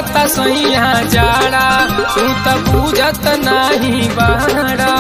पड़ता सैया जाड़ा तू तो बुझत नहीं बाड़ा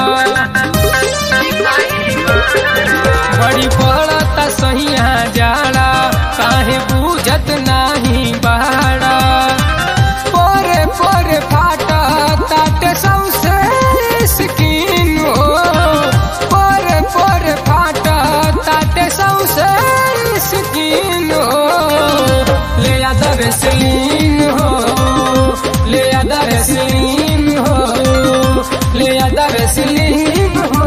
बड़ी पड़ता सैया जाड़ा काहे बुझत नहीं बाड़ा पोरे पोरे फाटा ताटे सौसे स्किन हो पोरे पोरे फाटा ताटे सौसे स्किन हो ले आदा वेसलीन हो ले आदा वेसलीन हो ले आदा वेसलीन हो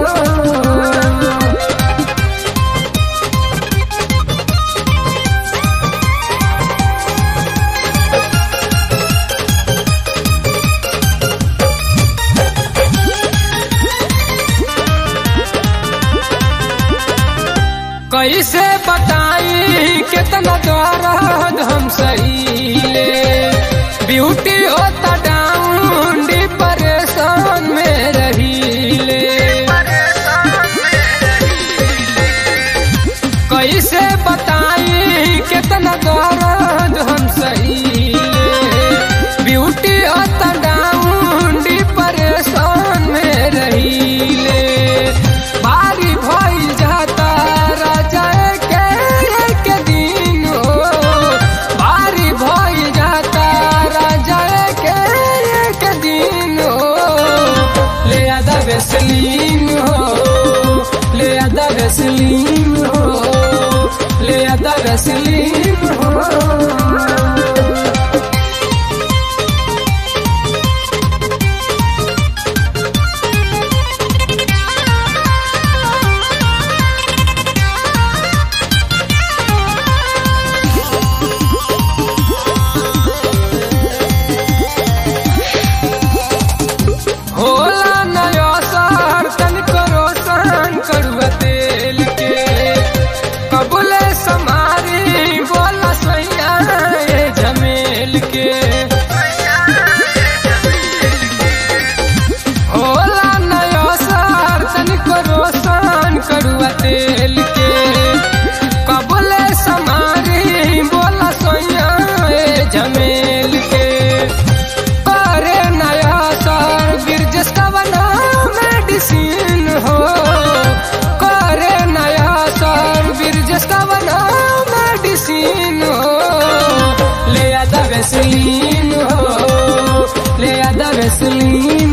कैसे बताई कितना दर्द हम सहीले ब्यूटी होता डाउन डिप्रेशन में रहीले कैसे बताई कितना दर्द हम सहीले ब्यूटी होता डाउन डिप्रेशन में रहीले भारी भइल जाता वेसलीन हो ले आदा वेसलीन हो ले आदा वेसलीन हो कड़ुआ तेल के कबूले समारी बोला सैया झमेल के होला नया सर तनिको रोशन कड़ुआ तेल के कबूले समारी बोला सैया झमेल के करे नया सर गिरजस का बना मेडिसिन हो जिसका बना मेडिसिन हो ले आदा वेसलीन हो ले आदा वेसलीन